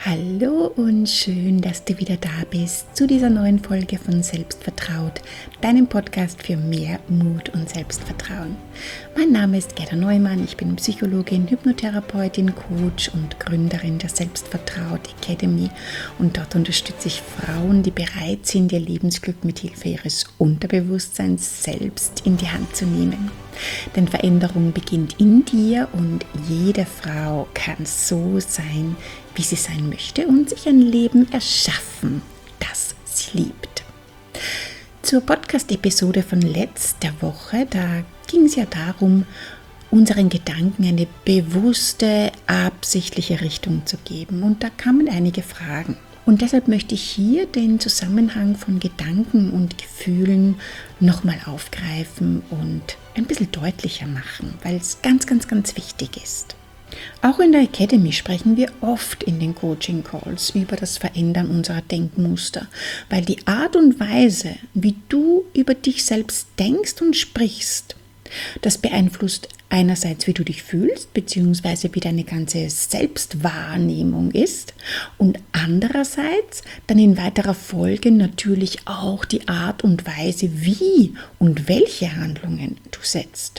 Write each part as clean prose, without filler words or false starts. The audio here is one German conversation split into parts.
Hallo und schön, dass du wieder da bist zu dieser neuen Folge von Selbstvertraut, deinem Podcast für mehr Mut und Selbstvertrauen. Mein Name ist Gerda Neumann, ich bin Psychologin, Hypnotherapeutin, Coach und Gründerin der Selbstvertraut Academy und dort unterstütze ich Frauen, die bereit sind, ihr Lebensglück mit Hilfe ihres Unterbewusstseins selbst in die Hand zu nehmen. Denn Veränderung beginnt in dir und jede Frau kann so sein, wie sie sein möchte und sich ein Leben erschaffen, das sie liebt. Zur Podcast-Episode von letzter Woche, da ging es ja darum, unseren Gedanken eine bewusste, absichtliche Richtung zu geben. Und da kamen einige Fragen. Und deshalb möchte ich hier den Zusammenhang von Gedanken und Gefühlen nochmal aufgreifen und ein bisschen deutlicher machen, weil es ganz, ganz, ganz wichtig ist. Auch in der Academy sprechen wir oft in den Coaching-Calls über das Verändern unserer Denkmuster, weil die Art und Weise, wie du über dich selbst denkst und sprichst, das beeinflusst einerseits, wie du dich fühlst, beziehungsweise wie deine ganze Selbstwahrnehmung ist und andererseits dann in weiterer Folge natürlich auch die Art und Weise, wie und welche Handlungen du setzt.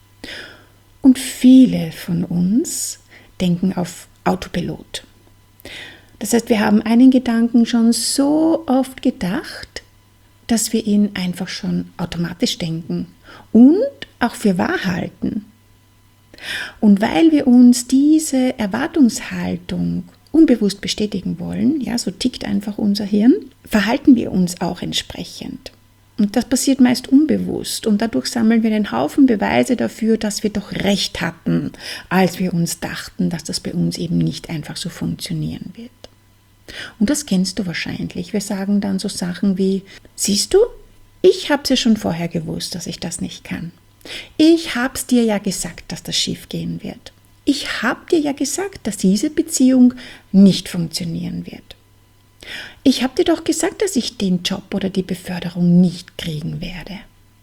Und viele von uns denken auf Autopilot. Das heißt, wir haben einen Gedanken schon so oft gedacht, dass wir ihn einfach schon automatisch denken und auch für wahr halten. Und weil wir uns diese Erwartungshaltung unbewusst bestätigen wollen, ja, so tickt einfach unser Hirn, verhalten wir uns auch entsprechend. Und das passiert meist unbewusst und dadurch sammeln wir einen Haufen Beweise dafür, dass wir doch recht hatten, als wir uns dachten, dass das bei uns eben nicht einfach so funktionieren wird. Und das kennst du wahrscheinlich. Wir sagen dann so Sachen wie, siehst du, ich habe es ja schon vorher gewusst, dass ich das nicht kann. Ich habe es dir ja gesagt, dass das schief gehen wird. Ich habe dir ja gesagt, dass diese Beziehung nicht funktionieren wird. Ich habe dir doch gesagt, dass ich den Job oder die Beförderung nicht kriegen werde.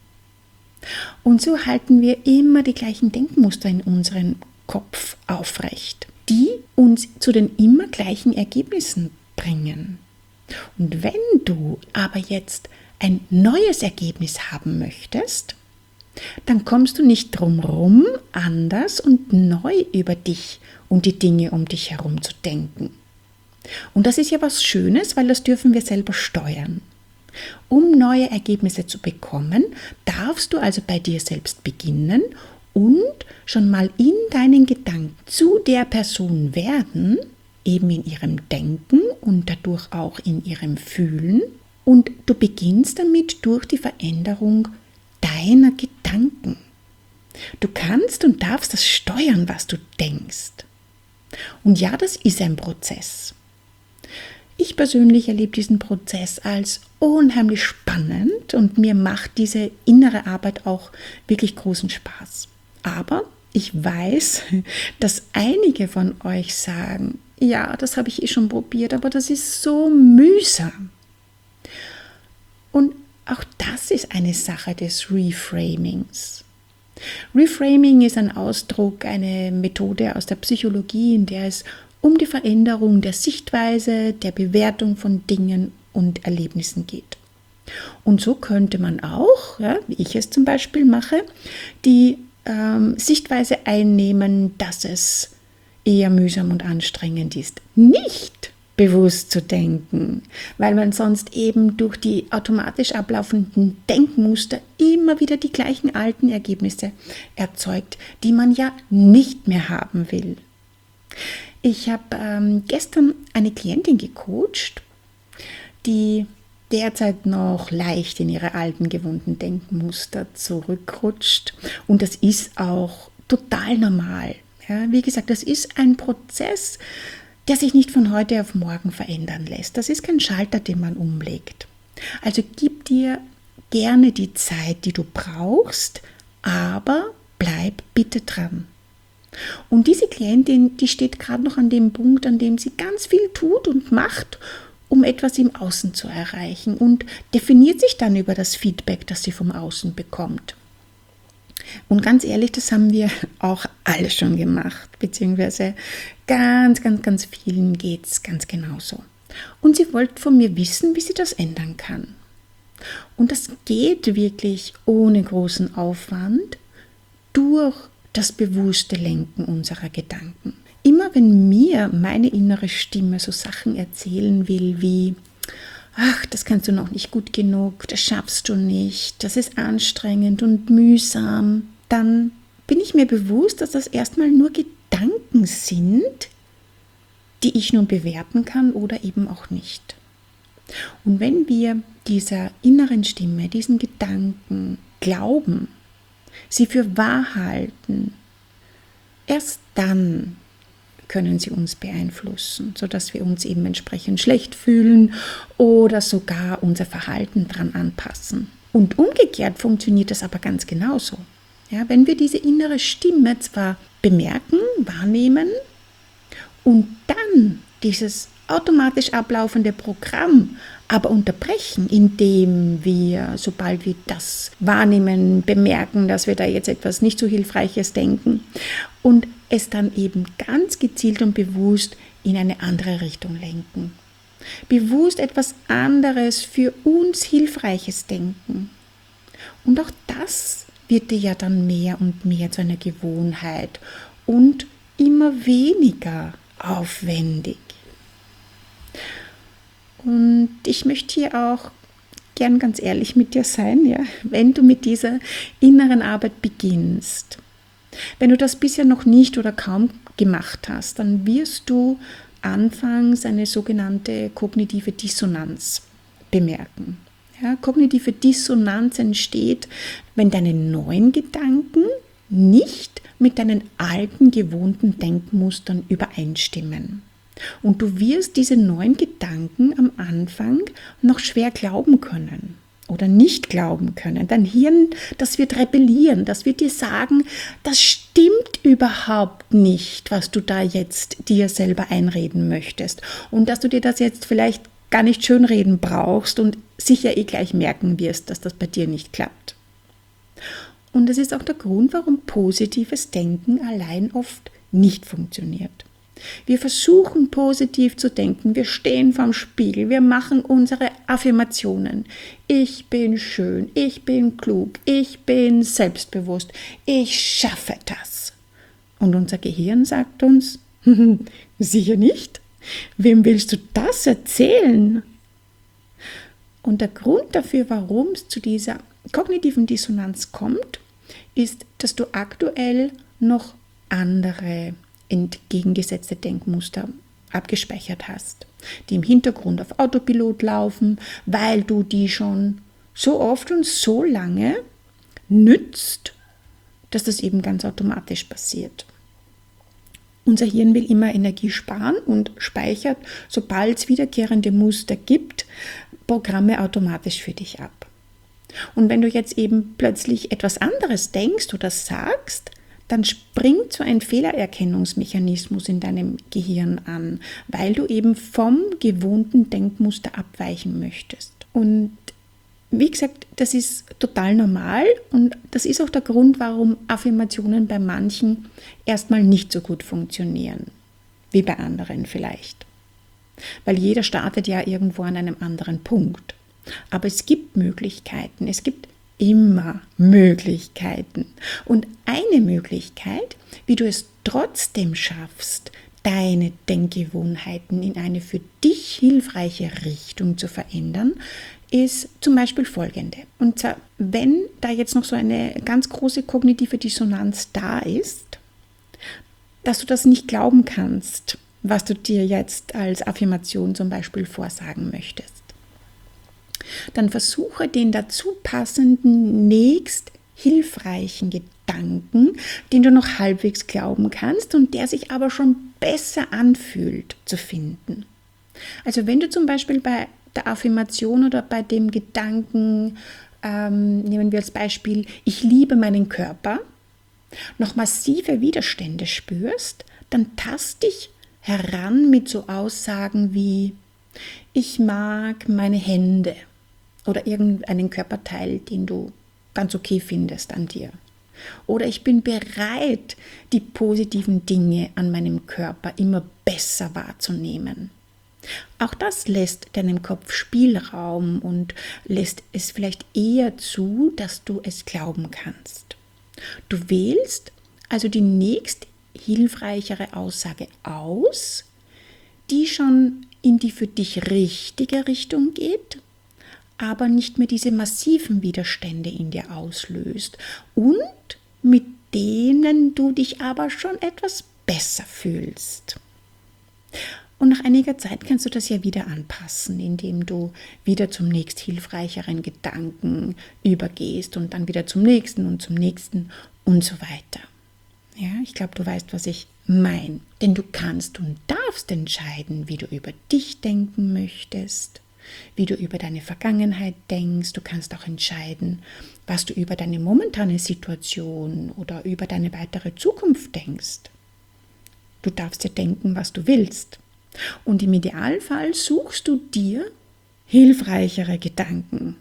Und so halten wir immer die gleichen Denkmuster in unserem Kopf aufrecht, die uns zu den immer gleichen Ergebnissen bringen. Und wenn du aber jetzt ein neues Ergebnis haben möchtest, dann kommst du nicht drum herum, anders und neu über dich und die Dinge um dich herum zu denken. Und das ist ja was Schönes, weil das dürfen wir selber steuern. Um neue Ergebnisse zu bekommen, darfst du also bei dir selbst beginnen und schon mal in deinen Gedanken zu der Person werden, eben in ihrem Denken und dadurch auch in ihrem Fühlen. Und du beginnst damit durch die Veränderung deiner Gedanken. Du kannst und darfst das steuern, was du denkst. Und ja, das ist ein Prozess. Ich persönlich erlebe diesen Prozess als unheimlich spannend und mir macht diese innere Arbeit auch wirklich großen Spaß. Aber ich weiß, dass einige von euch sagen, ja, das habe ich schon probiert, aber das ist so mühsam. Und auch das ist eine Sache des Reframings. Reframing ist ein Ausdruck, eine Methode aus der Psychologie, in der es um die Veränderung der Sichtweise, der Bewertung von Dingen und Erlebnissen geht. Und so könnte man auch, ja, wie ich es zum Beispiel mache, die Sichtweise einnehmen, dass es eher mühsam und anstrengend ist, nicht bewusst zu denken, weil man sonst eben durch die automatisch ablaufenden Denkmuster immer wieder die gleichen alten Ergebnisse erzeugt, die man ja nicht mehr haben will. Ich habe gestern eine Klientin gecoacht, die derzeit noch leicht in ihre alten gewohnten Denkmuster zurückrutscht. Und das ist auch total normal. Ja, wie gesagt, das ist ein Prozess, der sich nicht von heute auf morgen verändern lässt. Das ist kein Schalter, den man umlegt. Also gib dir gerne die Zeit, die du brauchst, aber bleib bitte dran. Und diese Klientin, die steht gerade noch an dem Punkt, an dem sie ganz viel tut und macht, um etwas im Außen zu erreichen und definiert sich dann über das Feedback, das sie vom Außen bekommt. Und ganz ehrlich, das haben wir auch alle schon gemacht, beziehungsweise ganz vielen geht es ganz genauso. Und sie wollte von mir wissen, wie sie das ändern kann. Und das geht wirklich ohne großen Aufwand durch das bewusste Lenken unserer Gedanken. Immer wenn mir meine innere Stimme so Sachen erzählen will wie: Ach, das kannst du noch nicht gut genug, das schaffst du nicht, das ist anstrengend und mühsam, dann bin ich mir bewusst, dass das erstmal nur Gedanken sind, die ich nun bewerten kann oder eben auch nicht. Und wenn wir dieser inneren Stimme, diesen Gedanken glauben, sie für wahr halten, erst dann können sie uns beeinflussen, sodass wir uns eben entsprechend schlecht fühlen oder sogar unser Verhalten daran anpassen. Und umgekehrt funktioniert das aber ganz genauso. Ja, wenn wir diese innere Stimme zwar bemerken, wahrnehmen und dann dieses automatisch ablaufende Programm aber unterbrechen, indem wir, sobald wir das wahrnehmen, bemerken, dass wir da jetzt etwas nicht so Hilfreiches denken und es dann eben ganz gezielt und bewusst in eine andere Richtung lenken. Bewusst etwas anderes für uns Hilfreiches denken. Und auch das wird dir ja dann mehr und mehr zu einer Gewohnheit und immer weniger aufwendig. Und ich möchte hier auch gern ganz ehrlich mit dir sein, ja, wenn du mit dieser inneren Arbeit beginnst. Wenn du das bisher noch nicht oder kaum gemacht hast, dann wirst du anfangs eine sogenannte kognitive Dissonanz bemerken. Ja, kognitive Dissonanz entsteht, wenn deine neuen Gedanken nicht mit deinen alten gewohnten Denkmustern übereinstimmen. Und du wirst diese neuen Gedanken am Anfang noch schwer glauben können oder nicht glauben können. Dein Hirn, das wird rebellieren, das wird dir sagen, das stimmt überhaupt nicht, was du da jetzt dir selber einreden möchtest. Und dass du dir das jetzt vielleicht gar nicht schönreden brauchst und sicher gleich merken wirst, dass das bei dir nicht klappt. Und das ist auch der Grund, warum positives Denken allein oft nicht funktioniert. Wir versuchen positiv zu denken, wir stehen vorm Spiegel, wir machen unsere Affirmationen. Ich bin schön, ich bin klug, ich bin selbstbewusst, ich schaffe das. Und unser Gehirn sagt uns, sicher nicht, wem willst du das erzählen? Und der Grund dafür, warum es zu dieser kognitiven Dissonanz kommt, ist, dass du aktuell noch andere entgegengesetzte Denkmuster abgespeichert hast, die im Hintergrund auf Autopilot laufen, weil du die schon so oft und so lange nützt, dass das eben ganz automatisch passiert. Unser Hirn will immer Energie sparen und speichert, sobald es wiederkehrende Muster gibt, Programme automatisch für dich ab. Und wenn du jetzt eben plötzlich etwas anderes denkst oder sagst, dann springt so ein Fehlererkennungsmechanismus in deinem Gehirn an, weil du eben vom gewohnten Denkmuster abweichen möchtest. Und wie gesagt, das ist total normal und das ist auch der Grund, warum Affirmationen bei manchen erstmal nicht so gut funktionieren, wie bei anderen vielleicht. Weil jeder startet ja irgendwo an einem anderen Punkt. Aber es gibt Möglichkeiten, es gibt immer Möglichkeiten. Und eine Möglichkeit, wie du es trotzdem schaffst, deine Denkgewohnheiten in eine für dich hilfreiche Richtung zu verändern, ist zum Beispiel folgende. Und zwar, wenn da jetzt noch so eine ganz große kognitive Dissonanz da ist, dass du das nicht glauben kannst, was du dir jetzt als Affirmation zum Beispiel vorsagen möchtest, dann versuche den dazu passenden, nächst hilfreichen Gedanken, den du noch halbwegs glauben kannst und der sich aber schon besser anfühlt, zu finden. Also wenn du zum Beispiel bei der Affirmation oder bei dem Gedanken, nehmen wir als Beispiel, ich liebe meinen Körper, noch massive Widerstände spürst, dann tast dich heran mit so Aussagen wie, ich mag meine Hände oder irgendeinen Körperteil, den du ganz okay findest an dir. Oder ich bin bereit, die positiven Dinge an meinem Körper immer besser wahrzunehmen. Auch das lässt deinem Kopf Spielraum und lässt es vielleicht eher zu, dass du es glauben kannst. Du wählst also die nächst hilfreichere Aussage aus, die schon in die für dich richtige Richtung geht, aber nicht mehr diese massiven Widerstände in dir auslöst und mit denen du dich aber schon etwas besser fühlst. Und nach einiger Zeit kannst du das ja wieder anpassen, indem du wieder zum nächst hilfreicheren Gedanken übergehst und dann wieder zum nächsten und so weiter. Ja, ich glaube, du weißt, was ich meine. Denn du kannst und darfst entscheiden, wie du über dich denken möchtest, wie du über deine Vergangenheit denkst. Du kannst auch entscheiden, was du über deine momentane Situation oder über deine weitere Zukunft denkst. Du darfst ja denken, was du willst. Und im Idealfall suchst du dir hilfreichere Gedanken.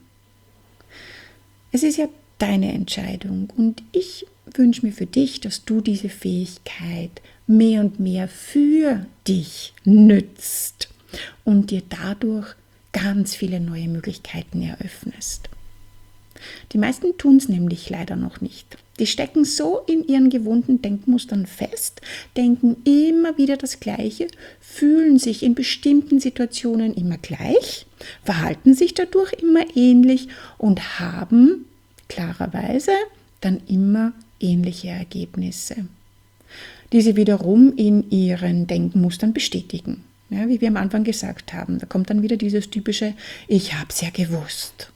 Es ist ja deine Entscheidung und ich wünsche mir für dich, dass du diese Fähigkeit mehr und mehr für dich nützt und dir dadurch ganz viele neue Möglichkeiten eröffnest. Die meisten tun es nämlich leider noch nicht. Die stecken so in ihren gewohnten Denkmustern fest, denken immer wieder das Gleiche, fühlen sich in bestimmten Situationen immer gleich, verhalten sich dadurch immer ähnlich und haben klarerweise dann immer ähnliche Ergebnisse, die sie wiederum in ihren Denkmustern bestätigen. Ja, wie wir am Anfang gesagt haben, da kommt dann wieder dieses typische Ich hab's ja gewusst.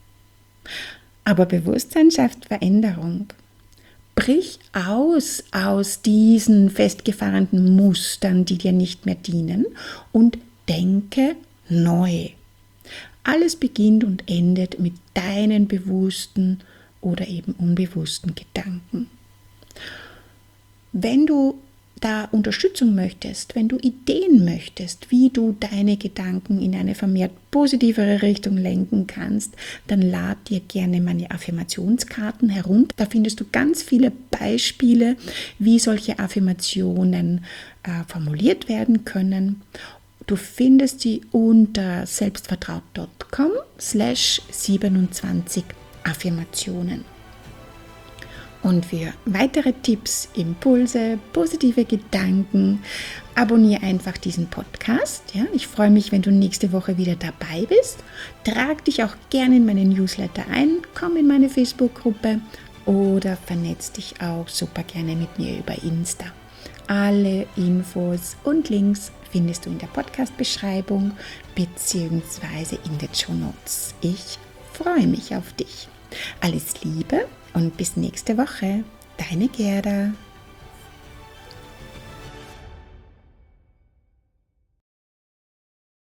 Aber Bewusstsein schafft Veränderung. Brich aus diesen festgefahrenen Mustern, die dir nicht mehr dienen, und denke neu. Alles beginnt und endet mit deinen bewussten oder eben unbewussten Gedanken. Wenn du da Unterstützung möchtest, wenn du Ideen möchtest, wie du deine Gedanken in eine vermehrt positivere Richtung lenken kannst, dann lad dir gerne meine Affirmationskarten herunter. Da findest du ganz viele Beispiele, wie solche Affirmationen formuliert werden können. Du findest sie unter selbstvertraut.com/27 Affirmationen. Und für weitere Tipps, Impulse, positive Gedanken, abonniere einfach diesen Podcast. Ja, ich freue mich, wenn du nächste Woche wieder dabei bist. Trag dich auch gerne in meinen Newsletter ein, komm in meine Facebook-Gruppe oder vernetz dich auch super gerne mit mir über Insta. Alle Infos und Links findest du in der Podcast-Beschreibung bzw. in den Shownotes. Ich freue mich auf dich. Alles Liebe und bis nächste Woche. Deine Gerda.